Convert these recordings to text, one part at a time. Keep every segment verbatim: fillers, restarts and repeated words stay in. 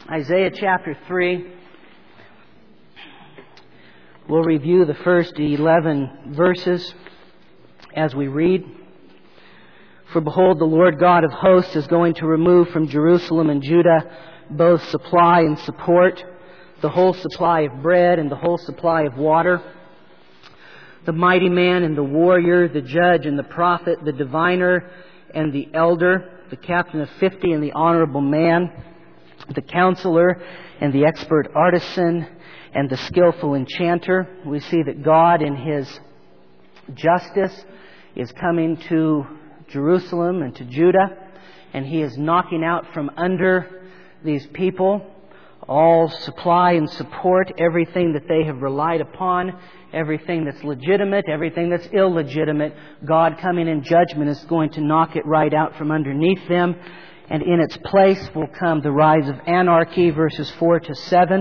Isaiah chapter three. We'll review the first eleven verses as we read. For behold, the Lord God of hosts is going to remove from Jerusalem and Judah both supply and support, the whole supply of bread and the whole supply of water, the mighty man and the warrior, the judge and the prophet, the diviner and the elder, the captain of fifty and the honorable man, the counselor and the expert artisan and the skillful enchanter. We see that God in His justice is coming to Jerusalem and to Judah, and He is knocking out from under these people all supply and support, everything that they have relied upon, everything that's legitimate, everything that's illegitimate. God coming in judgment is going to knock it right out from underneath them. And in its place will come the rise of anarchy, verses four to seven.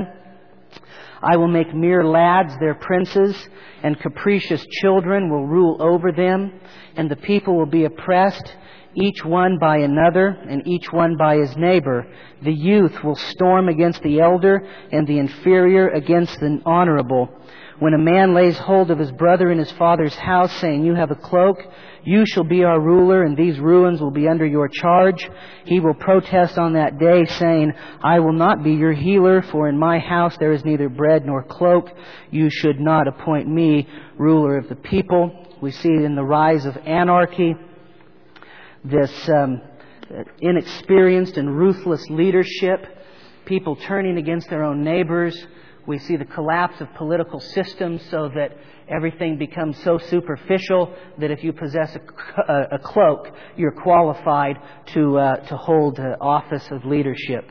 I will make mere lads their princes, and capricious children will rule over them, and the people will be oppressed, each one by another, and each one by his neighbor. The youth will storm against the elder, and the inferior against the honorable. When a man lays hold of his brother in his father's house, saying, "You have a cloak, you shall be our ruler, and these ruins will be under your charge," he will protest on that day, saying, "I will not be your healer, for in my house there is neither bread nor cloak. You should not appoint me ruler of the people." We see in the rise of anarchy this um, inexperienced and ruthless leadership, people turning against their own neighbors. We see the collapse of political systems so that everything becomes so superficial that if you possess a, a cloak, you're qualified to uh, to hold uh, office of leadership.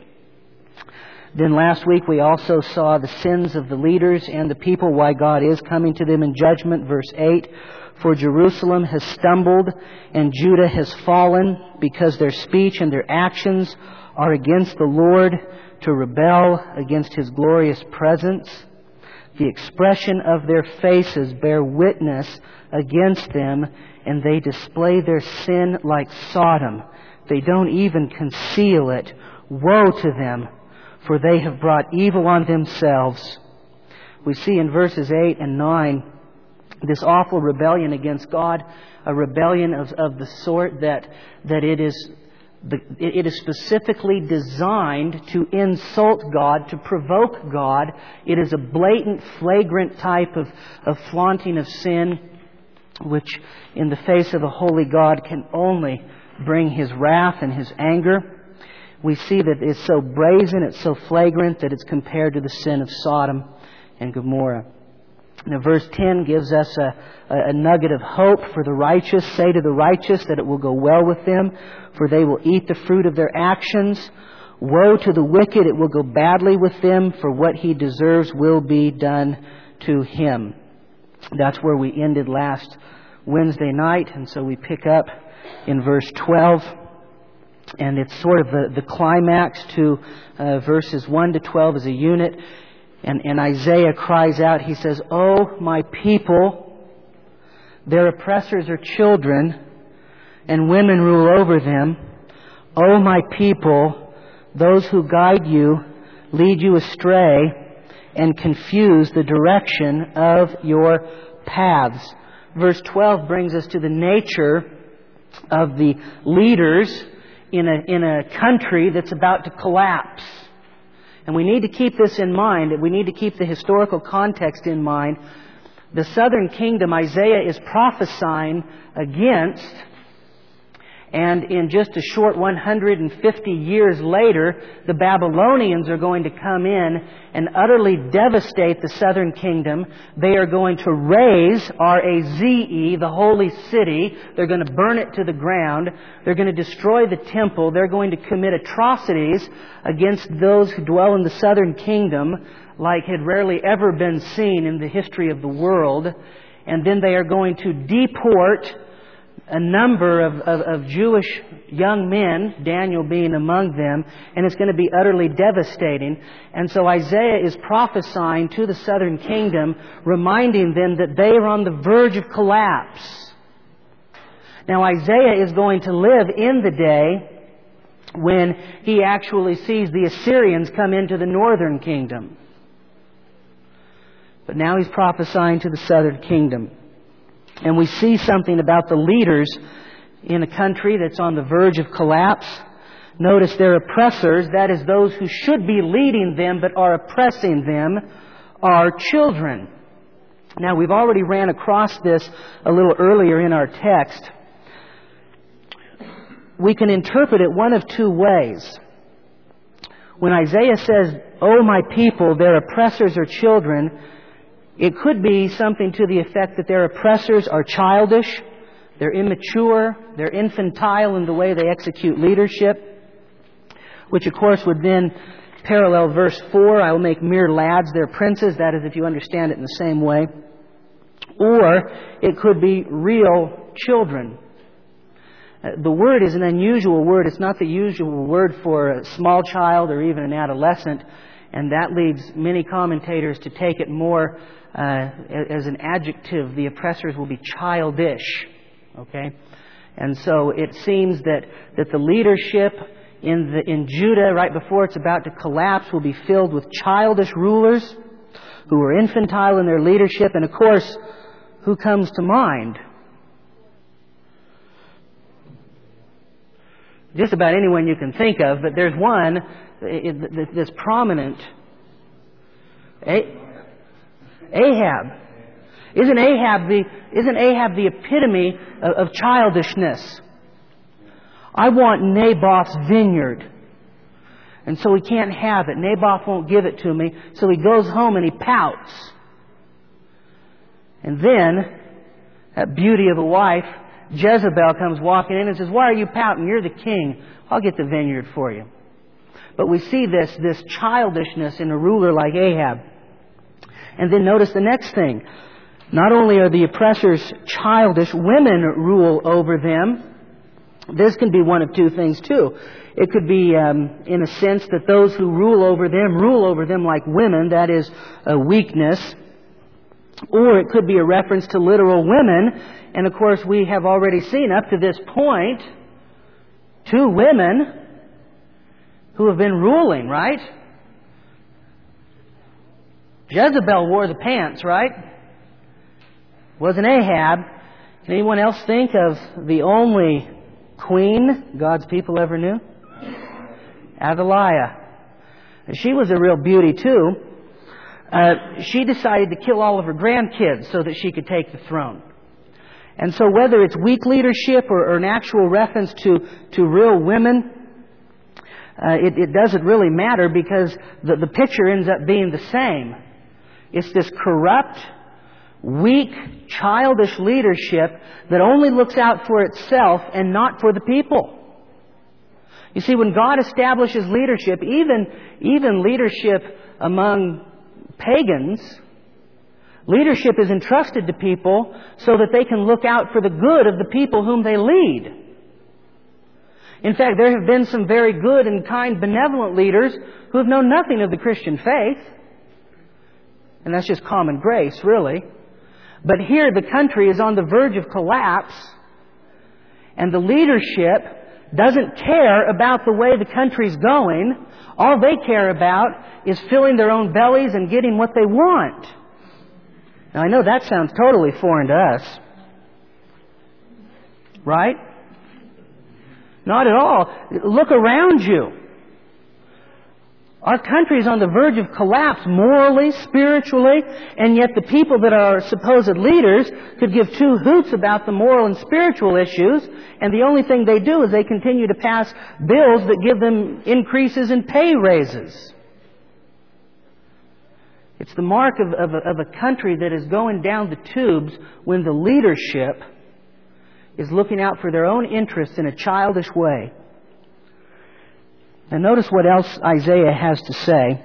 Then last week we also saw the sins of the leaders and the people, why God is coming to them in judgment. Verse eight, for Jerusalem has stumbled and Judah has fallen, because their speech and their actions are against the Lord, to rebel against His glorious presence. The expression of their faces bear witness against them, and they display their sin like Sodom. They don't even conceal it. Woe to them, for they have brought evil on themselves. We see in verses eight and nine this awful rebellion against God, a rebellion of, of the sort that, that it is The, it is specifically designed to insult God, to provoke God. It is a blatant, flagrant type of, of flaunting of sin, which in the face of a holy God can only bring His wrath and His anger. We see that it's so brazen, it's so flagrant, that it's compared to the sin of Sodom and Gomorrah. Now, verse ten gives us a, a nugget of hope for the righteous. Say to the righteous that it will go well with them, for they will eat the fruit of their actions. Woe to the wicked, it will go badly with them, for what he deserves will be done to him. That's where we ended last Wednesday night, and so we pick up in verse twelve. And it's sort of the, the climax to uh, verses one to twelve as a unit. And, and Isaiah cries out, he says, "Oh, my people, their oppressors are children, and women rule over them. Oh, my people, those who guide you lead you astray and confuse the direction of your paths." Verse twelve brings us to the nature of the leaders in a, in a country that's about to collapse. And we need to keep this in mind. We need to keep the historical context in mind. The southern kingdom Isaiah is prophesying against, and in just a short one hundred fifty years later, the Babylonians are going to come in and utterly devastate the southern kingdom. They are going to raze, R A Z E, the holy city. They're going to burn it to the ground. They're going to destroy the temple. They're going to commit atrocities against those who dwell in the southern kingdom like had rarely ever been seen in the history of the world. And then they are going to deport a number of, of, of Jewish young men, Daniel being among them, and it's going to be utterly devastating. And so Isaiah is prophesying to the southern kingdom, reminding them that they are on the verge of collapse. Now Isaiah is going to live in the day when he actually sees the Assyrians come into the northern kingdom. But now he's prophesying to the southern kingdom. And we see something about the leaders in a country that's on the verge of collapse. Notice their oppressors, that is those who should be leading them but are oppressing them, are children. Now, we've already ran across this a little earlier in our text. We can interpret it one of two ways. When Isaiah says, "Oh, my people, their oppressors are children," it could be something to the effect that their oppressors are childish, they're immature, they're infantile in the way they execute leadership, which of course would then parallel verse four, "I will make mere lads their princes," that is if you understand it in the same way. Or it could be real children. The word is an unusual word. It's not the usual word for a small child or even an adolescent, and that leads many commentators to take it more uh, as an adjective. The oppressors will be childish. Okay? And so it seems that, that the leadership in, the, in Judah, right before it's about to collapse, will be filled with childish rulers who are infantile in their leadership. And of course, who comes to mind? Just about anyone you can think of, but there's one that's prominent. Ahab. Isn't Ahab the, isn't Ahab the epitome of, of childishness? I want Naboth's vineyard. And so he can't have it. Naboth won't give it to me. So he goes home and he pouts. And then, that beauty of a wife, Jezebel, comes walking in and says, "Why are you pouting? You're the king. I'll get the vineyard for you." But we see this, this childishness in a ruler like Ahab. And then notice the next thing. Not only are the oppressors childish, women rule over them. This can be one of two things too. It could be, um, in a sense, that those who rule over them rule over them like women. That is a weakness. Or it could be a reference to literal women. And of course, we have already seen up to this point two women who have been ruling, right? Jezebel wore the pants, right? Wasn't Ahab. Can anyone else think of the only queen God's people ever knew? Athaliah. She was a real beauty too. Uh, she decided to kill all of her grandkids so that she could take the throne. And so whether it's weak leadership or, or an actual reference to, to real women, uh, it, it doesn't really matter because the, the picture ends up being the same. It's this corrupt, weak, childish leadership that only looks out for itself and not for the people. You see, when God establishes leadership, even, even leadership among pagans, leadership is entrusted to people so that they can look out for the good of the people whom they lead. In fact, there have been some very good and kind, benevolent leaders who have known nothing of the Christian faith. And that's just common grace, really. But here the country is on the verge of collapse, and the leadership doesn't care about the way the country's going. All they care about is filling their own bellies and getting what they want. Now, I know that sounds totally foreign to us. Right? Not at all. Look around you. Our country is on the verge of collapse morally, spiritually, and yet the people that are supposed leaders could give two hoots about the moral and spiritual issues, and the only thing they do is they continue to pass bills that give them increases in pay raises. It's the mark of, of, a, of a country that is going down the tubes when the leadership is looking out for their own interests in a childish way. And notice what else Isaiah has to say.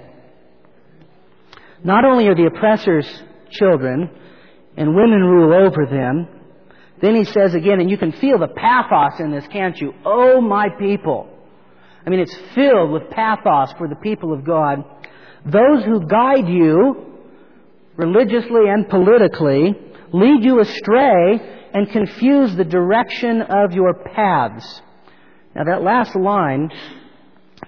Not only are the oppressors children, and women rule over them, then he says again, and you can feel the pathos in this, can't you? Oh, my people. I mean, it's filled with pathos for the people of God. Those who guide you, religiously and politically, lead you astray and confuse the direction of your paths. Now, that last line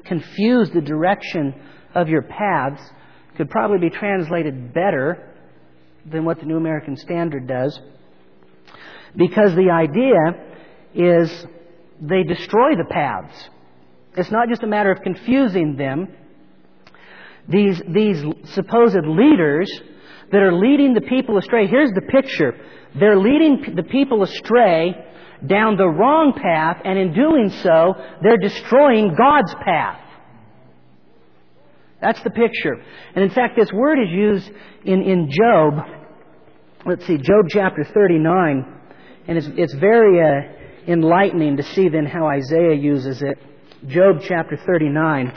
confuse the direction of your paths could probably be translated better than what the New American Standard does, because the idea is they destroy the paths. It's not just a matter of confusing them. These, these supposed leaders that are leading the people astray, here's the picture. They're leading the people astray down the wrong path, and in doing so, they're destroying God's path. That's the picture. And in fact, this word is used in, in Job. Let's see, Job chapter thirty-nine. And it's, it's very uh, enlightening to see then how Isaiah uses it. Job chapter thirty-nine.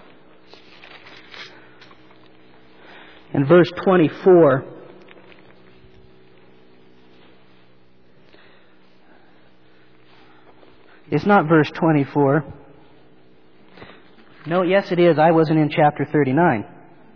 And verse twenty-four. It's not verse twenty-four. No, yes it is. I wasn't in chapter thirty-nine.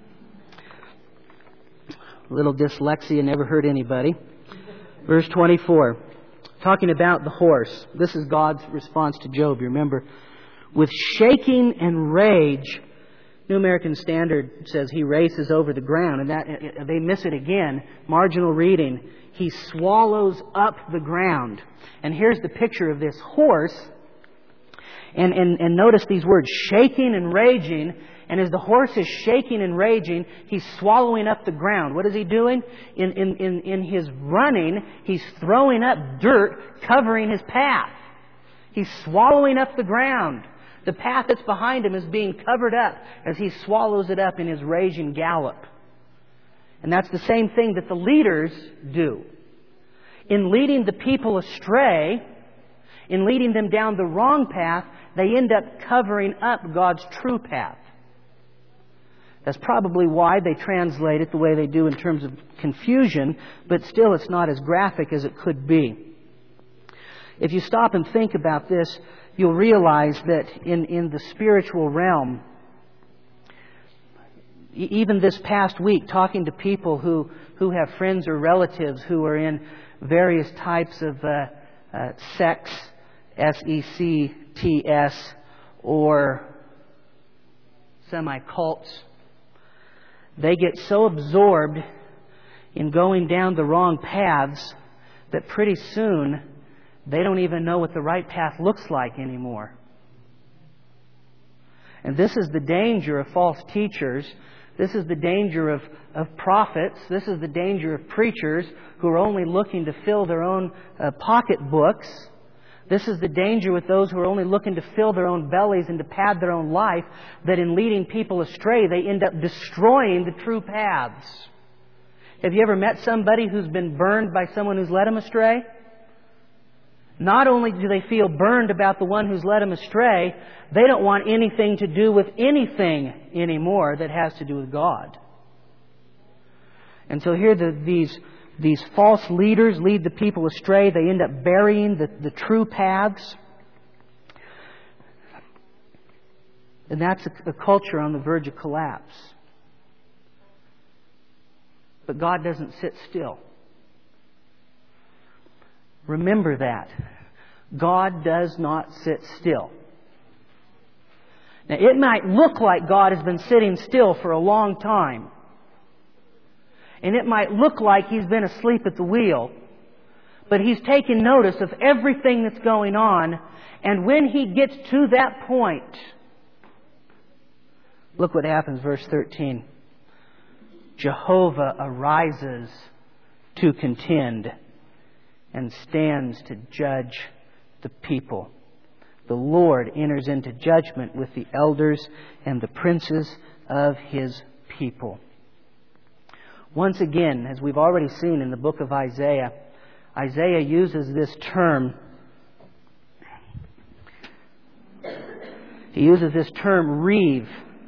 A little dyslexia, never hurt anybody. Verse twenty-four. Talking about the horse. This is God's response to Job, you remember. With shaking and rage, New American Standard says he races over the ground. And that they miss it again. Marginal reading. He swallows up the ground. And here's the picture of this horse. And, and, and notice these words, shaking and raging. And as the horse is shaking and raging, he's swallowing up the ground. What is he doing? In, in, in, in his running, he's throwing up dirt, covering his path. He's swallowing up the ground. The path that's behind him is being covered up as he swallows it up in his raging gallop. And that's the same thing that the leaders do. In leading the people astray, in leading them down the wrong path, they end up covering up God's true path. That's probably why they translate it the way they do in terms of confusion, but still it's not as graphic as it could be. If you stop and think about this, you'll realize that in, in the spiritual realm, even this past week, talking to people who, who have friends or relatives who are in various types of uh, uh, sects, S E C T S, or semi-cults, they get so absorbed in going down the wrong paths that pretty soon they don't even know what the right path looks like anymore. And this is the danger of false teachers. This is the danger of, of prophets. This is the danger of preachers who are only looking to fill their own uh, pocketbooks. This is the danger with those who are only looking to fill their own bellies and to pad their own life, that in leading people astray, they end up destroying the true paths. Have you ever met somebody who's been burned by someone who's led them astray? Not only do they feel burned about the one who's led them astray, they don't want anything to do with anything anymore that has to do with God. And so here the, these, these false leaders lead the people astray. They end up burying the, the true paths. And that's a, a culture on the verge of collapse. But God doesn't sit still. Remember that. God does not sit still. Now, it might look like God has been sitting still for a long time. And it might look like He's been asleep at the wheel. But He's taken notice of everything that's going on. And when He gets to that point, look what happens, verse thirteen. Jehovah arises to contend and stands to judge the people. The Lord enters into judgment with the elders and the princes of His people. Once again, as we've already seen in the book of Isaiah, Isaiah uses this term. He uses this term, reeve.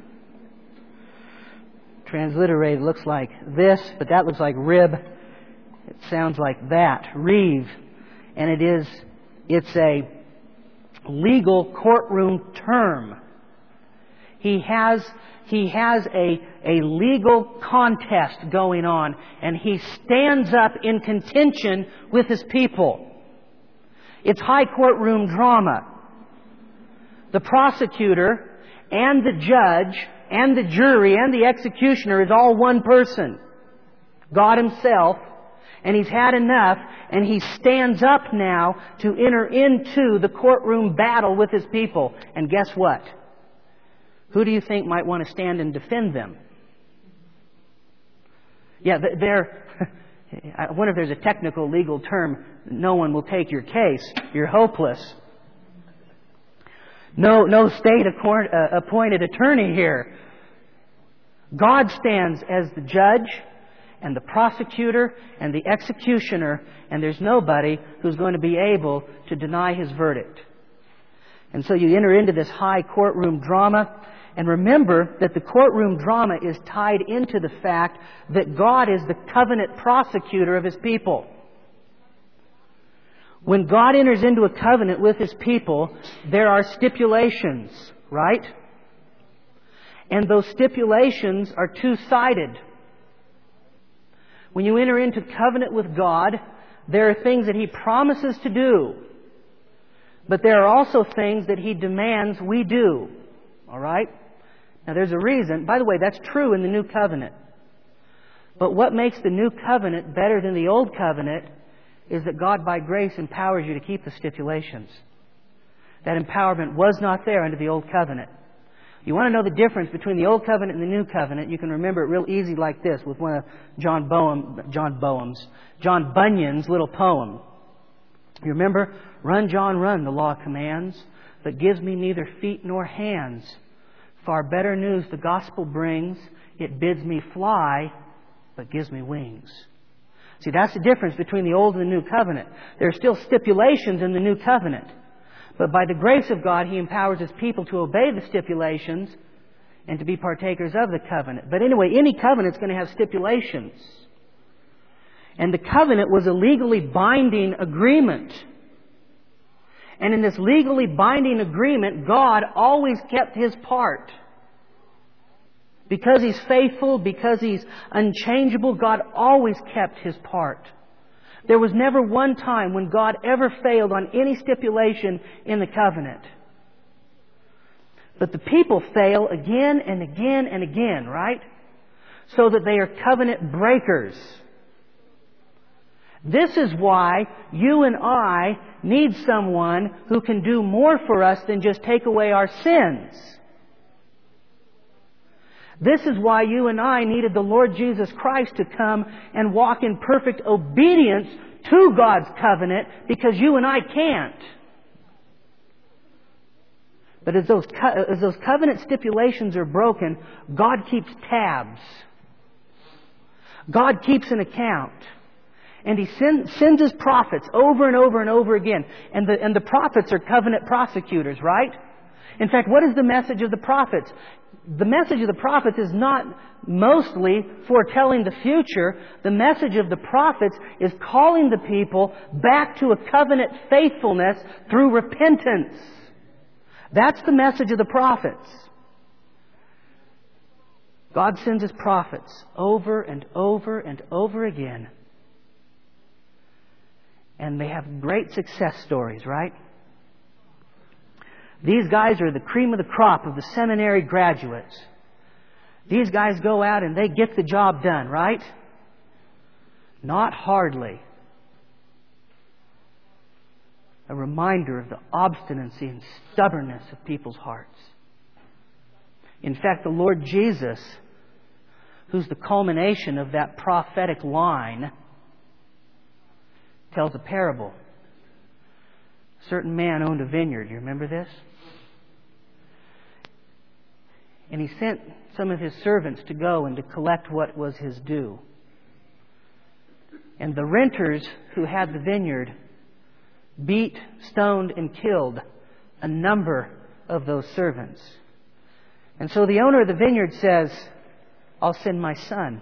Transliterated looks like this, but that looks like rib. It sounds like that, reeve. And it is, it's a legal courtroom term. He has, he has a, a legal contest going on, and he stands up in contention with his people. It's high courtroom drama. The prosecutor and the judge and the jury and the executioner is all one person. God Himself. And He's had enough, and He stands up now to enter into the courtroom battle with His people. And guess what? Who do you think might want to stand and defend them? Yeah, they're... I wonder if there's a technical legal term. No one will take your case. You're hopeless. No, no state appointed attorney here. God stands as the judge and the prosecutor and the executioner, and there's nobody who's going to be able to deny His verdict. And so you enter into this high courtroom drama, and remember that the courtroom drama is tied into the fact that God is the covenant prosecutor of His people. When God enters into a covenant with His people, there are stipulations, right? And those stipulations are two-sided. When you enter into covenant with God, there are things that He promises to do. But there are also things that He demands we do. All right? Now there's a reason. By the way, that's true in the New Covenant. But what makes the New Covenant better than the Old Covenant is that God by grace empowers you to keep the stipulations. That empowerment was not there under the Old Covenant. You want to know the difference between the Old Covenant and the New Covenant, you can remember it real easy like this with one of John Boehm, John Boehm's, John Bunyan's little poem. You remember? Run, John, run, the law commands, but gives me neither feet nor hands. Far better news the gospel brings. It bids me fly, but gives me wings. See, that's the difference between the Old and the New Covenant. There are still stipulations in the New Covenant. But by the grace of God, He empowers His people to obey the stipulations and to be partakers of the covenant. But anyway, any covenant is going to have stipulations. And the covenant was a legally binding agreement. And in this legally binding agreement, God always kept His part. Because He's faithful, because He's unchangeable, God always kept His part. There was never one time when God ever failed on any stipulation in the covenant. But the people fail again and again and again, right? So that they are covenant breakers. This is why you and I need someone who can do more for us than just take away our sins. This is why you and I needed the Lord Jesus Christ to come and walk in perfect obedience to God's covenant, because you and I can't. But as those, co- as those covenant stipulations are broken, God keeps tabs. God keeps an account. And He send, sends His prophets over and over and over again. And the, and the prophets are covenant prosecutors, right? In fact, what is the message of the prophets? The message of the prophets is not mostly foretelling the future. The message of the prophets is calling the people back to a covenant faithfulness through repentance. That's the message of the prophets. God sends His prophets over and over and over again. And they have great success stories, right? These guys are the cream of the crop of the seminary graduates. These guys go out and they get the job done, right? Not hardly. A reminder of the obstinacy and stubbornness of people's hearts. In fact, the Lord Jesus, who's the culmination of that prophetic line, tells a parable. A certain man owned a vineyard. You remember this? And he sent some of his servants to go and to collect what was his due. And the renters who had the vineyard beat, stoned, and killed a number of those servants. And so the owner of the vineyard says, I'll send my son.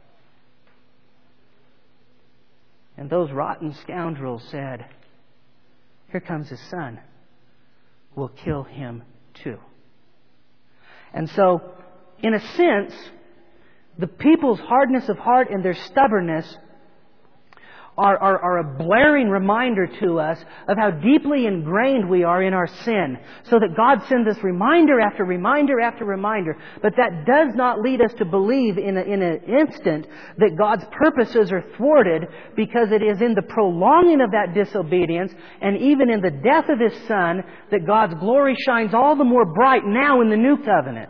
And those rotten scoundrels said, here comes his son. We'll kill him too. And so, in a sense, the people's hardness of heart and their stubbornness are, are, are a blaring reminder to us of how deeply ingrained we are in our sin. So that God sends us reminder after reminder after reminder. But that does not lead us to believe in, a, in an instant that God's purposes are thwarted, because it is in the prolonging of that disobedience and even in the death of His Son that God's glory shines all the more bright now in the new covenant.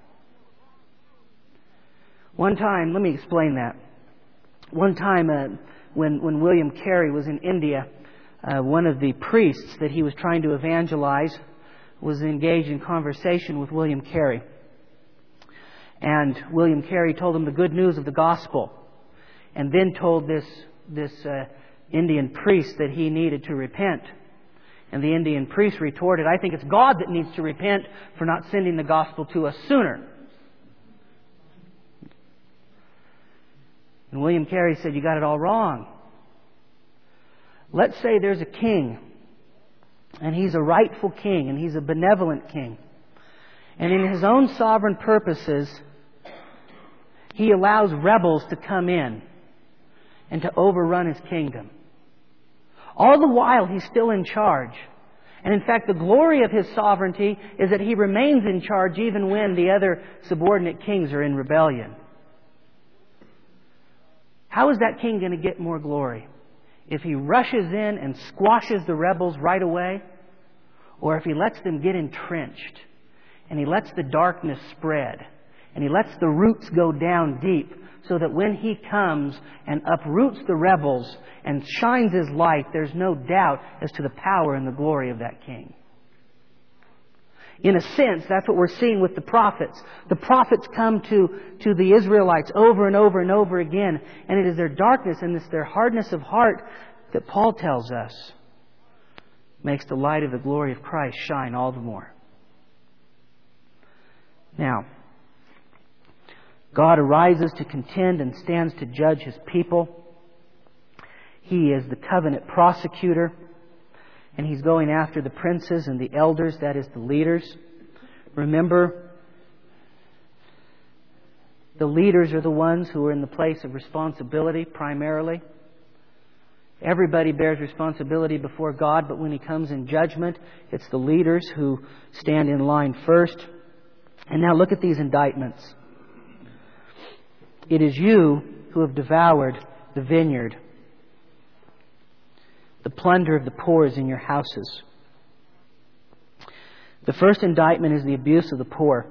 One time, let me explain that. One time, uh, when, when William Carey was in India, uh, one of the priests that he was trying to evangelize was engaged in conversation with William Carey. And William Carey told him the good news of the gospel, and then told this, this uh, Indian priest that he needed to repent. And the Indian priest retorted, "I think it's God that needs to repent for not sending the gospel to us sooner." And William Carey said, "You got it all wrong. Let's say there's a king, and he's a rightful king, and he's a benevolent king. And in his own sovereign purposes, he allows rebels to come in and to overrun his kingdom. All the while, he's still in charge. And in fact, the glory of his sovereignty is that he remains in charge even when the other subordinate kings are in rebellion. How is that king going to get more glory? If he rushes in and squashes the rebels right away? Or if he lets them get entrenched and he lets the darkness spread and he lets the roots go down deep, so that when he comes and uproots the rebels and shines his light, there's no doubt as to the power and the glory of that king? In a sense, that's what we're seeing with the prophets. The prophets come to, to the Israelites over and over and over again. And it is their darkness and it's their hardness of heart that Paul tells us makes the light of the glory of Christ shine all the more. Now, God arises to contend and stands to judge His people. He is the covenant prosecutor. And He's going after the princes and the elders, that is, the leaders. Remember, the leaders are the ones who are in the place of responsibility primarily. Everybody bears responsibility before God, but when He comes in judgment, it's the leaders who stand in line first. And now look at these indictments. It is you who have devoured the vineyard. The plunder of the poor is in your houses. The first indictment is the abuse of the poor.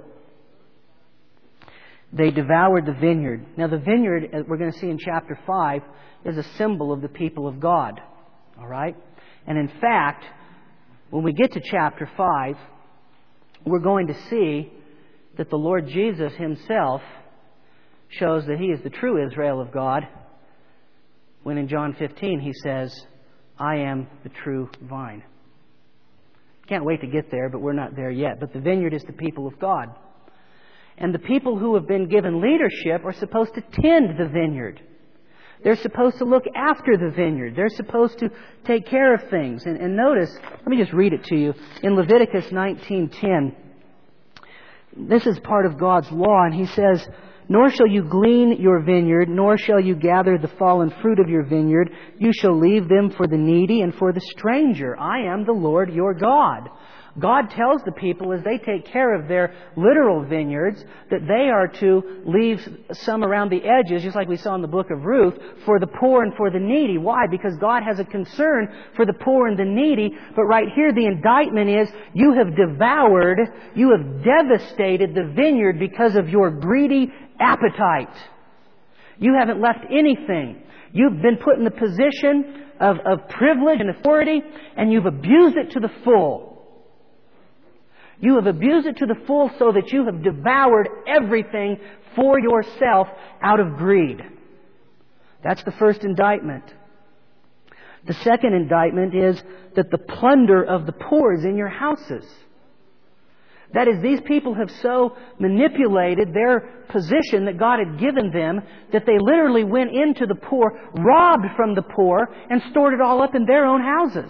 They devoured the vineyard. Now the vineyard, as we're going to see in chapter five, is a symbol of the people of God. All right? And in fact, when we get to chapter five, we're going to see that the Lord Jesus Himself shows that He is the true Israel of God, when in John fifteen He says, "I am the true vine." Can't wait to get there, but we're not there yet. But the vineyard is the people of God. And the people who have been given leadership are supposed to tend the vineyard. They're supposed to look after the vineyard. They're supposed to take care of things. And, and notice, let me just read it to you. In Leviticus nineteen ten, this is part of God's law, and He says, "Nor shall you glean your vineyard, nor shall you gather the fallen fruit of your vineyard. You shall leave them for the needy and for the stranger. I am the Lord your God." God tells the people as they take care of their literal vineyards that they are to leave some around the edges, just like we saw in the book of Ruth, for the poor and for the needy. Why? Because God has a concern for the poor and the needy. But right here the indictment is, you have devoured, you have devastated the vineyard because of your greedy appetite. You haven't left anything. You've been put in the position of, of privilege and authority, and you've abused it to the full. You have abused it to the full so that you have devoured everything for yourself out of greed. That's the first indictment. The second indictment is that the plunder of the poor is in your houses. That is, these people have so manipulated their position that God had given them that they literally went into the poor, robbed from the poor, and stored it all up in their own houses.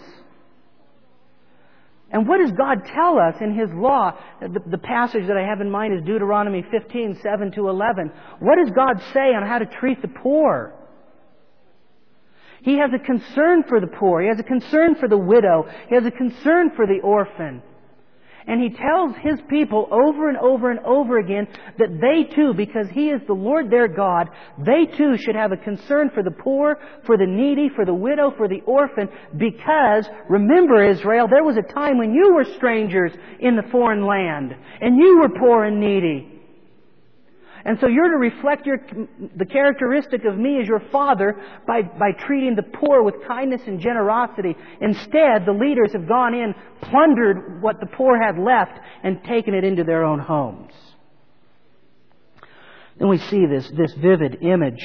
And what does God tell us in His law? The, the passage that I have in mind is Deuteronomy fifteen, seven to eleven. What does God say on how to treat the poor? He has a concern for the poor. He has a concern for the widow. He has a concern for the orphan. And He tells His people over and over and over again that they too, because He is the Lord their God, they too should have a concern for the poor, for the needy, for the widow, for the orphan. Because, remember Israel, there was a time when you were strangers in the foreign land. And you were poor and needy. And so you're to reflect your, the characteristic of me as your Father by, by treating the poor with kindness and generosity. Instead, the leaders have gone in, plundered what the poor had left, and taken it into their own homes. Then we see this, this vivid image.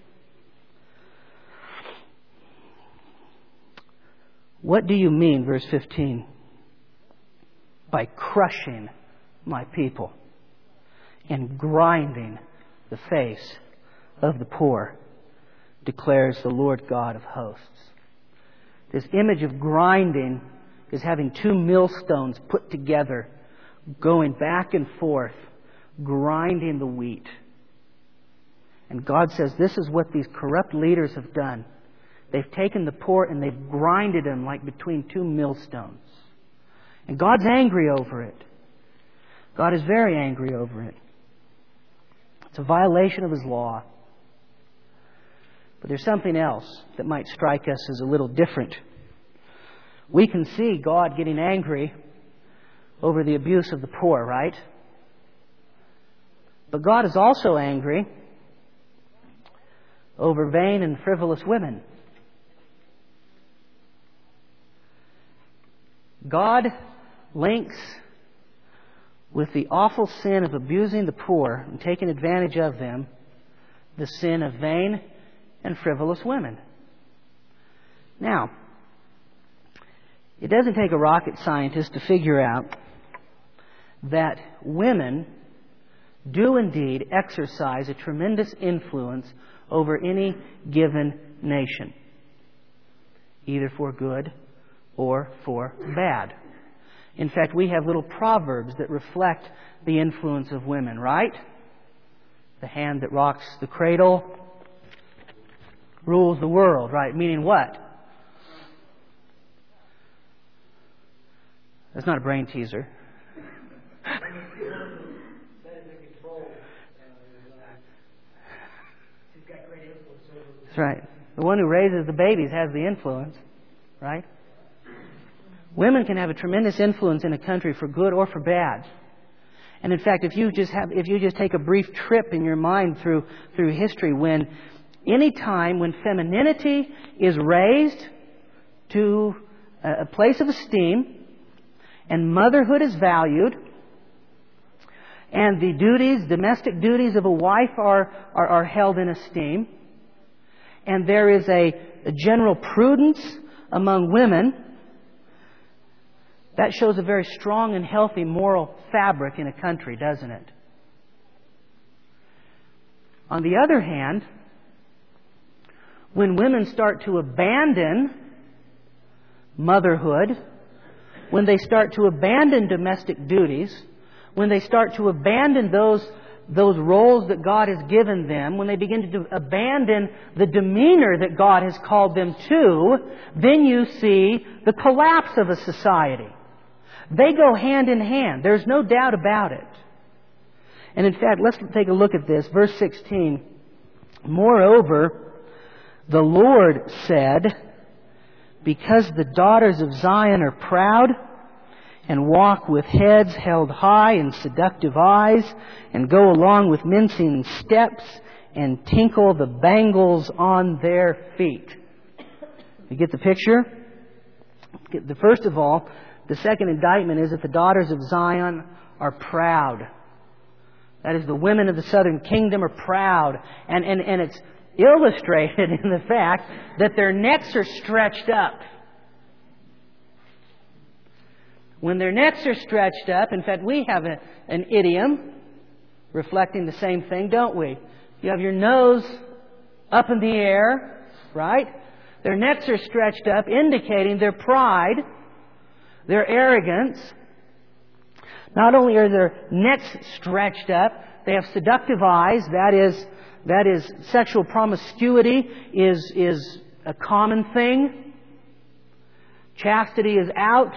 What do you mean, verse fifteen, by crushing my people and grinding the face of the poor, declares the Lord God of hosts. This image of grinding is having two millstones put together, going back and forth, grinding the wheat. And God says this is what these corrupt leaders have done. They've taken the poor and they've grinded them like between two millstones. And God's angry over it. God is very angry over it. It's a violation of His law. But there's something else that might strike us as a little different. We can see God getting angry over the abuse of the poor, right? But God is also angry over vain and frivolous women. God links with the awful sin of abusing the poor and taking advantage of them, the sin of vain and frivolous women. Now, it doesn't take a rocket scientist to figure out that women do indeed exercise a tremendous influence over any given nation, either for good or for bad. In fact, we have little proverbs that reflect the influence of women, right? The hand that rocks the cradle rules the world, right? Meaning what? That's not a brain teaser. That's right. The one who raises the babies has the influence, right? Women can have a tremendous influence in a country for good or for bad. And in fact, if you just have, if you just take a brief trip in your mind through through history, when any time when femininity is raised to a place of esteem and motherhood is valued, and the duties, domestic duties of a wife are are, are held in esteem, and there is a, a general prudence among women, that shows a very strong and healthy moral fabric in a country, doesn't it? On the other hand, when women start to abandon motherhood, when they start to abandon domestic duties, when they start to abandon those those roles that God has given them, when they begin to abandon the demeanor that God has called them to, then you see the collapse of a society. They go hand in hand. There's no doubt about it. And in fact, let's take a look at this. Verse sixteen. Moreover, the Lord said, because the daughters of Zion are proud and walk with heads held high and seductive eyes and go along with mincing steps and tinkle the bangles on their feet. You get the picture? The first of all, the second indictment is that the daughters of Zion are proud. That is, the women of the southern kingdom are proud. And, and, and it's illustrated in the fact that their necks are stretched up. When their necks are stretched up, in fact, we have a, an idiom reflecting the same thing, don't we? You have your nose up in the air, right? Their necks are stretched up, indicating their pride, their arrogance. Not only are their necks stretched up, they have seductive eyes. That is, that is, sexual promiscuity is is a common thing. Chastity is out.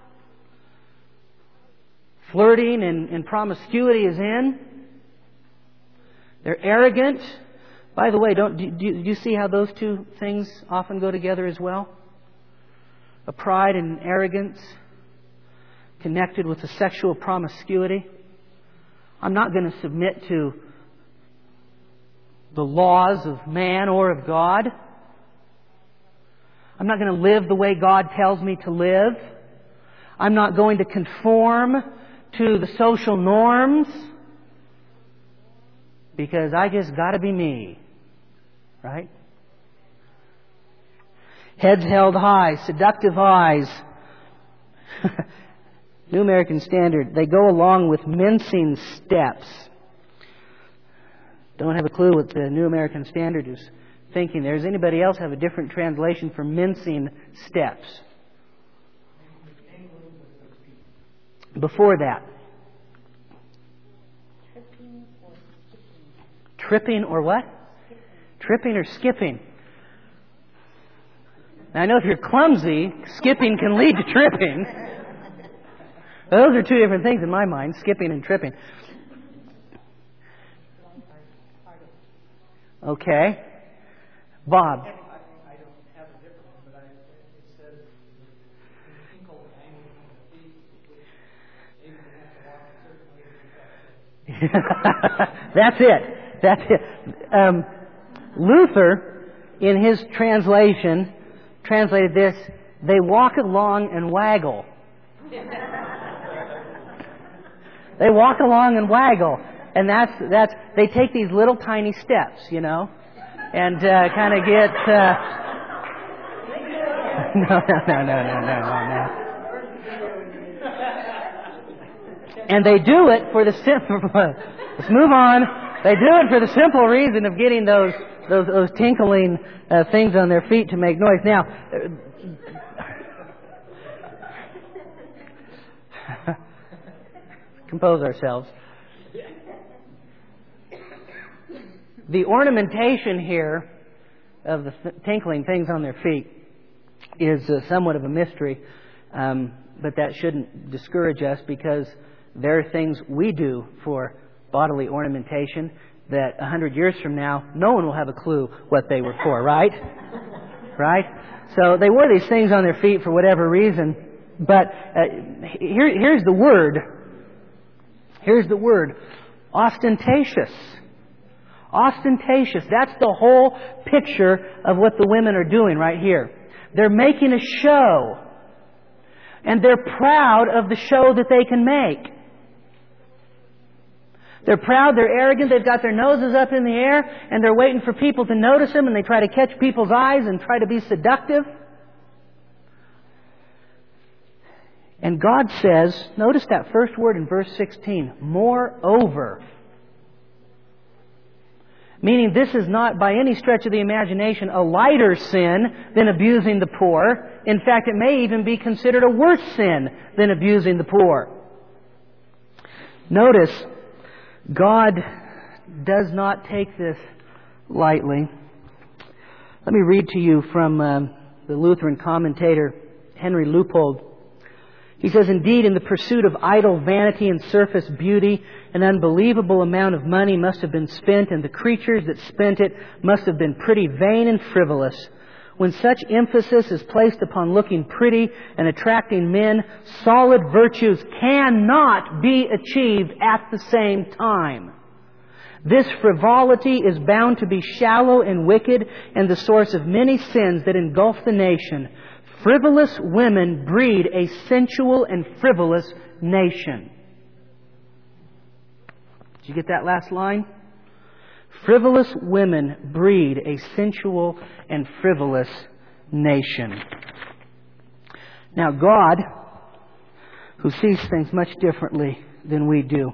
Flirting and, and promiscuity is in. They're arrogant. By the way, don't do, do you see how those two things often go together as well? A pride and arrogance connected with a sexual promiscuity. I'm not going to submit to the laws of man or of God. I'm not going to live the way God tells me to live. I'm not going to conform to the social norms because I just got to be me. Right? Heads held high, seductive eyes. New American Standard, they go along with mincing steps. Don't have a clue what the New American Standard is thinking there. Does anybody else have a different translation for mincing steps? Before that. Tripping or what? Tripping or skipping. Now, I know if you're clumsy, skipping can lead to tripping. Those are two different things in my mind, skipping and tripping. Okay. Bob. I, I don't have a different one, but I, it says tinkle angles on the feet, which maybe you have to walk a certain way to do that. That's it. That's it. Um, Luther, in his translation, translated this, they walk along and waggle. They walk along and waggle. And that's, that's, they take these little tiny steps, you know, and uh, kind of get, uh... no, no, no, no, no, no, no, no. And they do it for the simple, let's move on. They do it for the simple reason of getting those, those, those tinkling uh, things on their feet to make noise. Now, compose ourselves. The ornamentation here of the th- tinkling things on their feet is uh, somewhat of a mystery, um, but that shouldn't discourage us because there are things we do for bodily ornamentation that a hundred years from now, no one will have a clue what they were for, right? Right? So they wore these things on their feet for whatever reason, but uh, here, here's the word. Here's the word. Ostentatious. Ostentatious. That's the whole picture of what the women are doing right here. They're making a show. And they're proud of the show that they can make. They're proud, they're arrogant, they've got their noses up in the air, and they're waiting for people to notice them, and they try to catch people's eyes and try to be seductive. And God says, notice that first word in verse sixteen, moreover. Meaning this is not by any stretch of the imagination a lighter sin than abusing the poor. In fact, it may even be considered a worse sin than abusing the poor. Notice, God does not take this lightly. Let me read to you from um, the Lutheran commentator Henry Leupold. He says, indeed, in the pursuit of idle vanity and surface beauty, an unbelievable amount of money must have been spent, and the creatures that spent it must have been pretty vain and frivolous. When such emphasis is placed upon looking pretty and attracting men, solid virtues cannot be achieved at the same time. This frivolity is bound to be shallow and wicked and the source of many sins that engulf the nation. Frivolous women breed a sensual and frivolous nation. Did you get that last line? Frivolous women breed a sensual and frivolous nation. Now God, who sees things much differently than we do,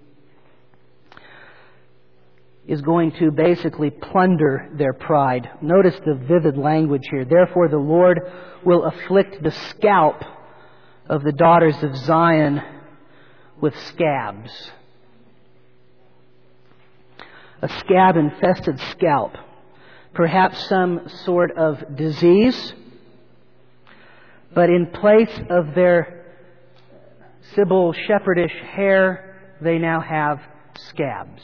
is going to basically plunder their pride. Notice the vivid language here. Therefore the Lord will afflict the scalp of the daughters of Zion with scabs. A scab-infested scalp. perhaps some sort of disease, but in place of their Sybil Shepherdish hair, they now have scabs.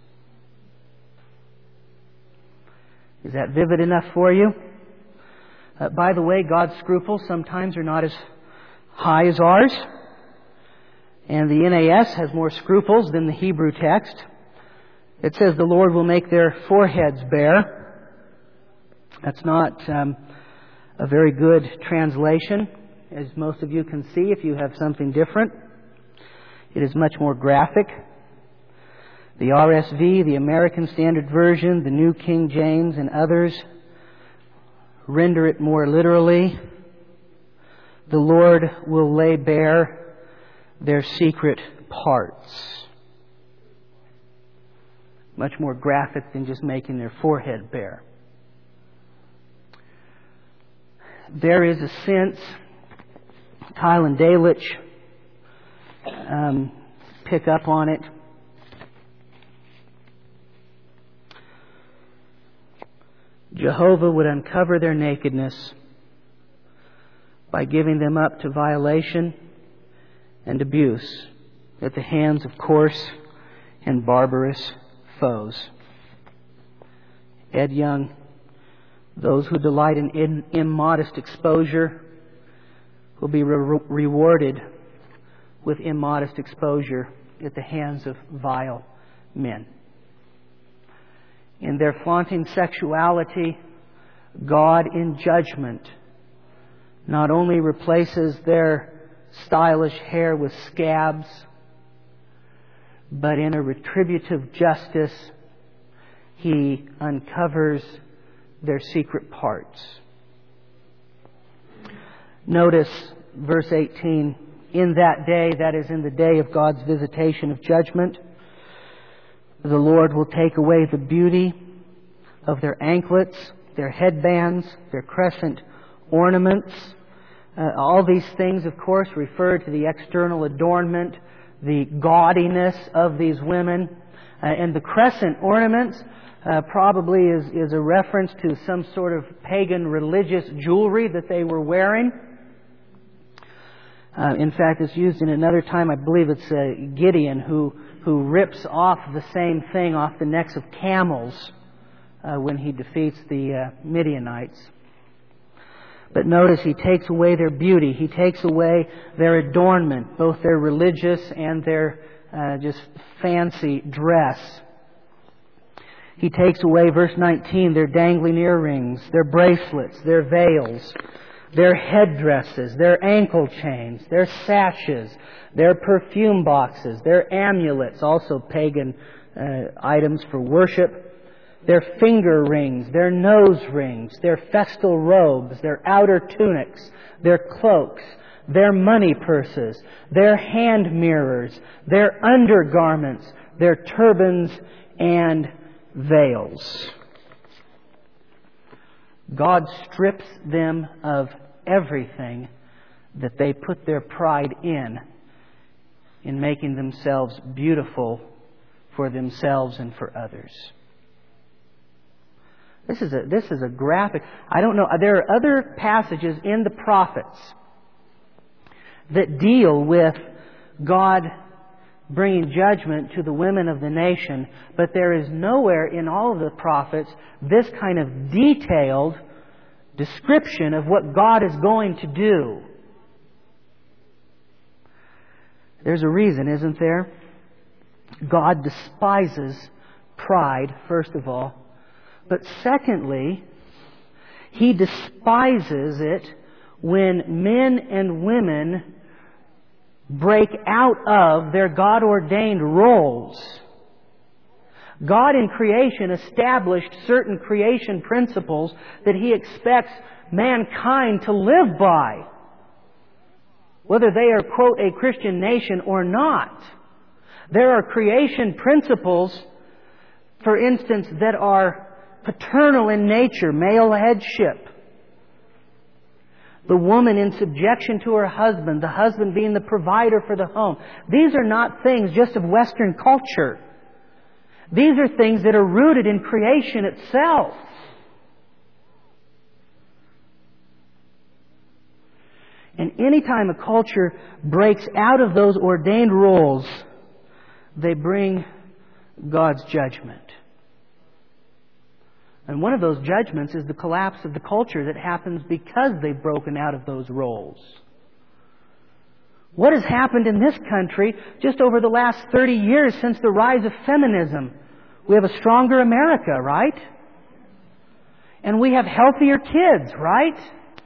Is that vivid enough for you? Uh, by the way, God's scruples sometimes are not as high as ours. And the N A S has more scruples than the Hebrew text. It says the Lord will make their foreheads bare. That's not um, a very good translation, as most of you can see if you have something different. It is much more graphic. The R S V, the American Standard Version, the New King James, and others render it more literally. The Lord will lay bare their secret parts. Much more graphic than just making their forehead bare. There is a sense, Kyle and Dalish um, pick up on it. Jehovah would uncover their nakedness by giving them up to violation and abuse at the hands of coarse and barbarous foes. Ed Young, those who delight in, in immodest exposure will be re- rewarded with immodest exposure at the hands of vile men. In their flaunting sexuality, God in judgment not only replaces their stylish hair with scabs, but in a retributive justice, He uncovers their secret parts. Notice verse eighteen, in that day, that is in the day of God's visitation of judgment, the Lord will take away the beauty of their anklets, their headbands, their crescent ornaments. Uh, all these things, of course, refer to the external adornment, the gaudiness of these women. Uh, and the crescent ornaments uh, probably is, is a reference to some sort of pagan religious jewelry that they were wearing. Uh, in fact, it's used in another time. I believe it's uh, Gideon who who rips off the same thing off the necks of camels uh, when he defeats the uh, Midianites. But notice He takes away their beauty. He takes away their adornment, both their religious and their uh, just fancy dress. He takes away, verse nineteen, their dangling earrings, their bracelets, their veils, their headdresses, their ankle chains, their sashes, their perfume boxes, their amulets, also pagan uh, items for worship, their finger rings, their nose rings, their festal robes, their outer tunics, their cloaks, their money purses, their hand mirrors, their undergarments, their turbans and veils. God strips them of everything that they put their pride in, in making themselves beautiful for themselves and for others. This is a, this is a graphic. I don't know. There are other passages in the prophets that deal with God bringing judgment to the women of the nation, but there is nowhere in all of the prophets this kind of detailed description of what God is going to do. There's a reason, isn't there? God despises pride, first of all. But secondly, He despises it when men and women break out of their God-ordained roles. God in creation established certain creation principles that He expects mankind to live by, whether they are, quote, a Christian nation or not. There are creation principles, for instance, that are paternal in nature, male headship. The woman in subjection to her husband, the husband being the provider for the home. These are not things just of Western culture. These are things that are rooted in creation itself. And any time a culture breaks out of those ordained roles, they bring God's judgment. And one of those judgments is the collapse of the culture that happens because they've broken out of those roles. What has happened in this country just over the last thirty years since the rise of feminism? We have a stronger America, right? And we have healthier kids, right?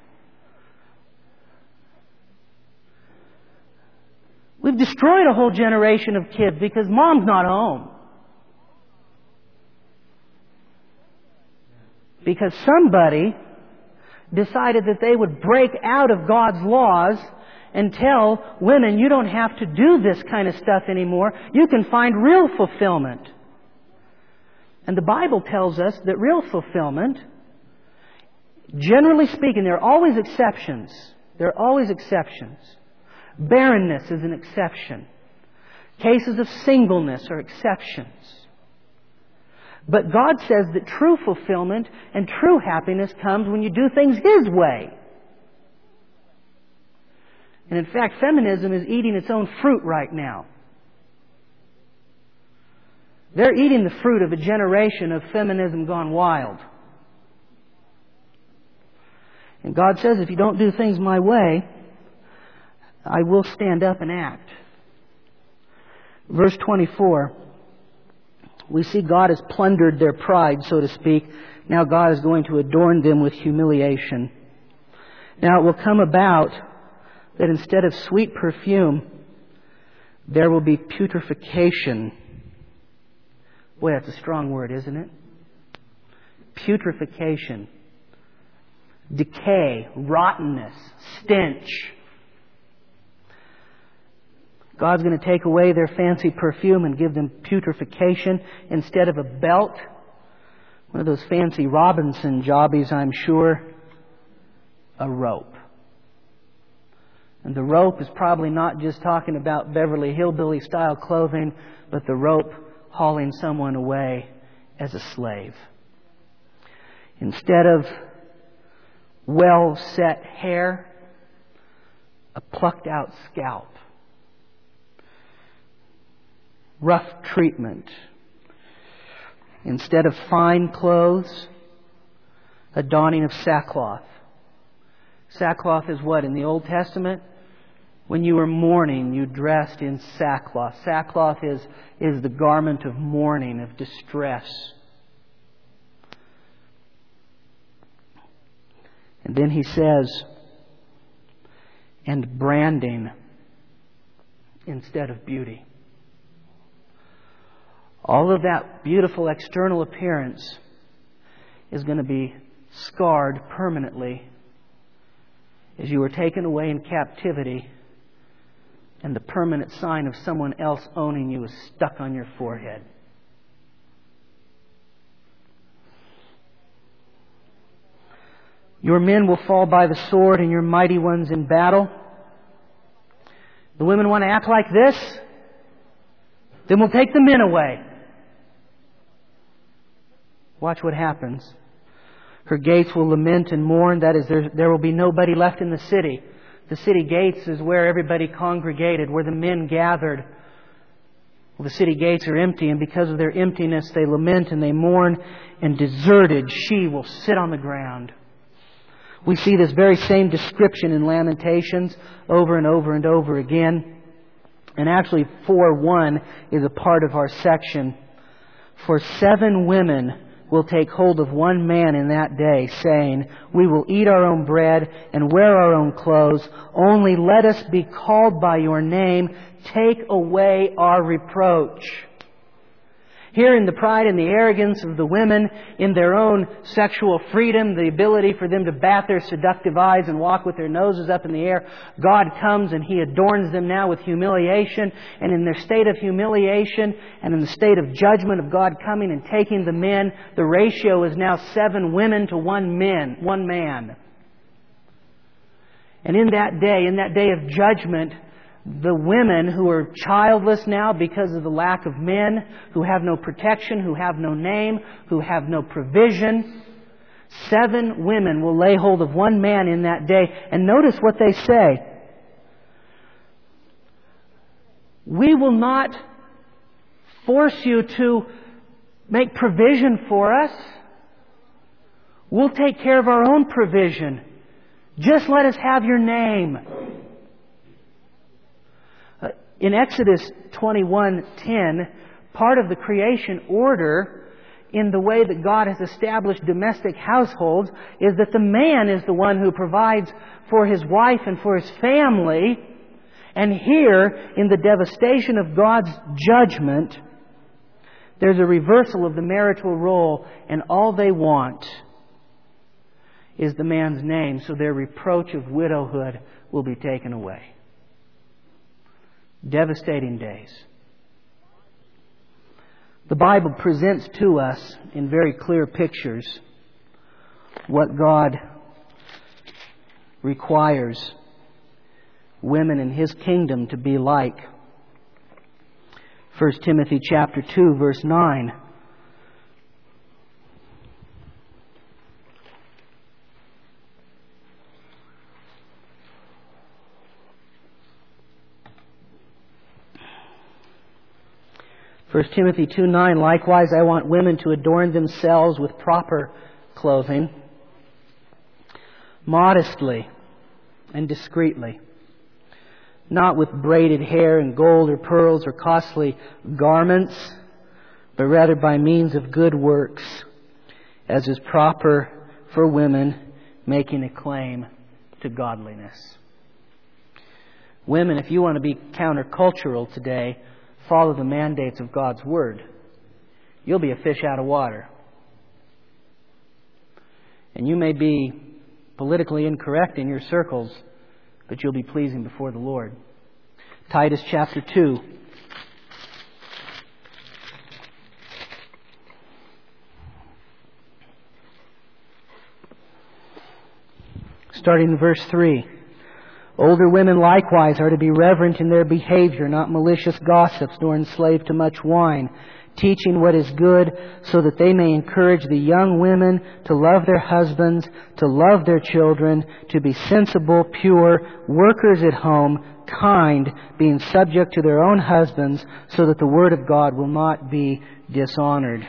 We've destroyed a whole generation of kids because mom's not home. Because somebody decided that they would break out of God's laws and tell women, you don't have to do this kind of stuff anymore. You can find real fulfillment. And the Bible tells us that real fulfillment, generally speaking, there are always exceptions. There are always exceptions. Barrenness is an exception. Cases of singleness are exceptions. But God says that true fulfillment and true happiness comes when you do things His way. And in fact, feminism is eating its own fruit right now. They're eating the fruit of a generation of feminism gone wild. And God says, if you don't do things my way, I will stand up and act. Verse twenty-four, we see God has plundered their pride, so to speak. Now God is going to adorn them with humiliation. Now it will come about that instead of sweet perfume, there will be putrefaction. Boy, that's a strong word, isn't it? Putrefaction. Decay, rottenness, stench. God's going to take away their fancy perfume and give them putrefaction. Instead of a belt, one of those fancy Robinson jobbies, I'm sure, a rope. And the rope is probably not just talking about Beverly Hillbilly style clothing, but the rope hauling someone away as a slave. Instead of well-set hair, a plucked out scalp. Rough treatment. Instead of fine clothes, a donning of sackcloth. Sackcloth is what? In the Old Testament? When you were mourning, you dressed in sackcloth. Sackcloth is, is the garment of mourning, of distress. And then he says, and branding instead of beauty. All of that beautiful external appearance is going to be scarred permanently as you were taken away in captivity and the permanent sign of someone else owning you is stuck on your forehead. Your men will fall by the sword and your mighty ones in battle. The women want to act like this? Then we'll take the men away. Watch what happens. Her gates will lament and mourn. That is, there, there will be nobody left in the city. The city gates is where everybody congregated, where the men gathered. Well, the city gates are empty, and because of their emptiness, they lament and they mourn, and deserted she will sit on the ground. We see this very same description in Lamentations over and over and over again. And actually, four one is a part of our section. For seven women will take hold of one man in that day, saying, we will eat our own bread and wear our own clothes. Only let us be called by your name. Take away our reproach. Here in the pride and the arrogance of the women, in their own sexual freedom, the ability for them to bat their seductive eyes and walk with their noses up in the air, God comes and He adorns them now with humiliation. And in their state of humiliation and in the state of judgment of God coming and taking the men, the ratio is now seven women to one man, one man. And in that day, in that day of judgment, the women who are childless now because of the lack of men, who have no protection, who have no name, who have no provision, Seven women will lay hold of one man in that day. And notice what they say. We will not force you to make provision for us. We'll take care of our own provision. Just let us have your name. Uh, in Exodus twenty-one ten, part of the creation order in the way that God has established domestic households is that the man is the one who provides for his wife and for his family. And here, in the devastation of God's judgment, there's a reversal of the marital role, and all they want is the man's name, so their reproach of widowhood will be taken away. Devastating days. The Bible presents to us in very clear pictures what God requires women in His kingdom to be like. First Timothy chapter two, verse nine. First Timothy two nine, likewise I want women to adorn themselves with proper clothing, modestly and discreetly, not with braided hair and gold or pearls or costly garments, but rather by means of good works, as is proper for women making a claim to godliness. Women, if you want to be countercultural today, follow the mandates of God's Word. You'll be a fish out of water. And you may be politically incorrect in your circles, but you'll be pleasing before the Lord. Titus chapter two. Starting in verse three. Older women likewise are to be reverent in their behavior, not malicious gossips, nor enslaved to much wine, teaching what is good, so that they may encourage the young women to love their husbands, to love their children, to be sensible, pure, workers at home, kind, being subject to their own husbands, so that the word of God will not be dishonored.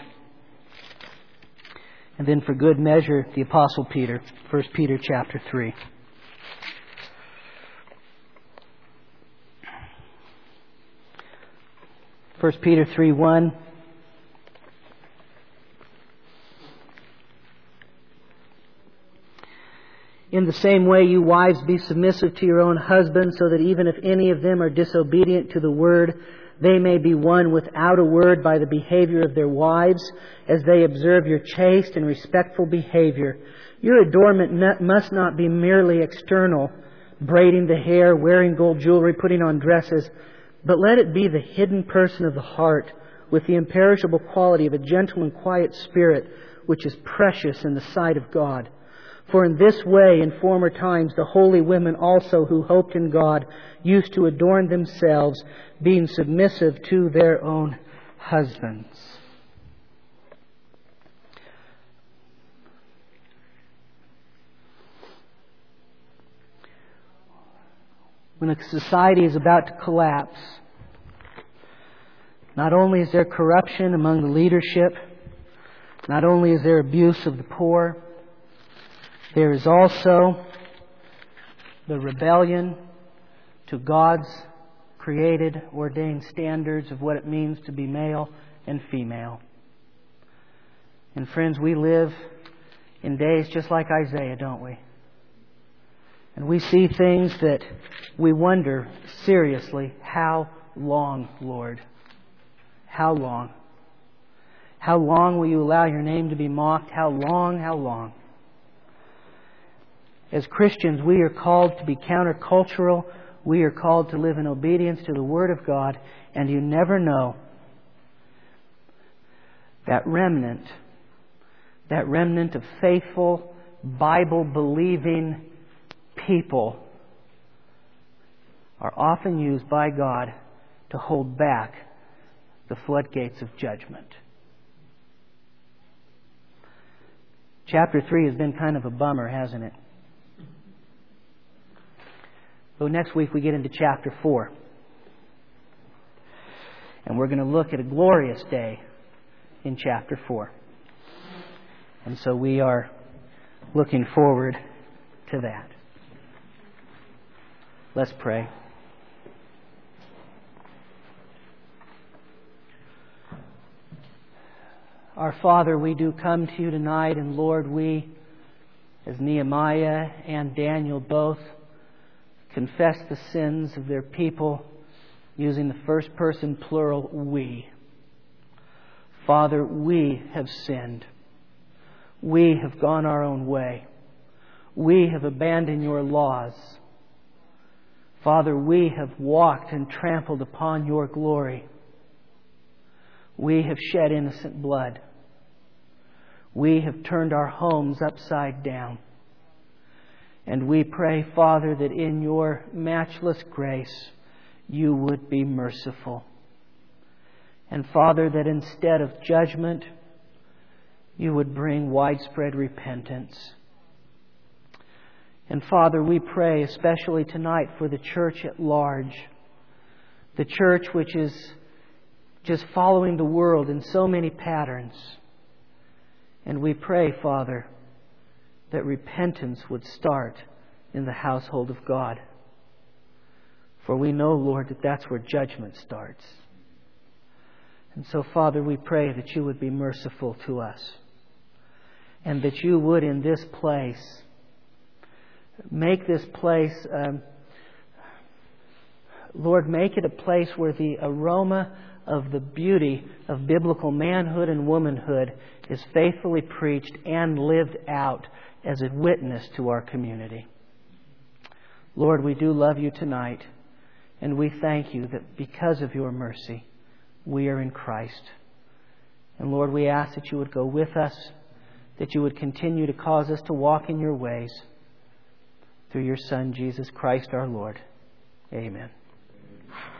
And then for good measure, the Apostle Peter, First Peter chapter three. First Peter three one. In the same way, you wives, be submissive to your own husbands, so that even if any of them are disobedient to the word, they may be won without a word by the behavior of their wives, as they observe your chaste and respectful behavior. Your adornment must not be merely external, braiding the hair, wearing gold jewelry, putting on dresses, but let it be the hidden person of the heart, with the imperishable quality of a gentle and quiet spirit, which is precious in the sight of God. For in this way, in former times, the holy women also who hoped in God used to adorn themselves, being submissive to their own husbands. When a society is about to collapse, not only is there corruption among the leadership, not only is there abuse of the poor, there is also the rebellion to God's created, ordained standards of what it means to be male and female. And friends, we live in days just like Isaiah, don't we? And we see things that we wonder seriously, how long, Lord? How long? How long will you allow your name to be mocked? How long, how long? As Christians, we are called to be countercultural. We are called to live in obedience to the Word of God. And you never know that remnant, that remnant of faithful, Bible-believing people are often used by God to hold back the floodgates of judgment. Chapter three has been kind of a bummer, hasn't it? So next week we get into chapter four. And we're going to look at a glorious day in chapter four. And so we are looking forward to that. Let's pray. Our Father, we do come to you tonight, and Lord, we, as Nehemiah and Daniel both, confess the sins of their people using the first person plural, we. Father, we have sinned. We have gone our own way. We have abandoned your laws. Father, we have walked and trampled upon your glory. We have shed innocent blood. We have turned our homes upside down. And we pray, Father, that in your matchless grace, you would be merciful. And Father, that instead of judgment, you would bring widespread repentance. And Father, we pray especially tonight for the church at large. The church which is just following the world in so many patterns. And we pray, Father, that repentance would start in the household of God. For we know, Lord, that that's where judgment starts. And so, Father, we pray that you would be merciful to us. And that you would, in this place, make this place, um, Lord, make it a place where the aroma of the beauty of biblical manhood and womanhood is faithfully preached and lived out as a witness to our community. Lord, we do love you tonight, and we thank you that because of your mercy, we are in Christ. And Lord, we ask that you would go with us, that you would continue to cause us to walk in your ways through your Son, Jesus Christ our Lord. Amen.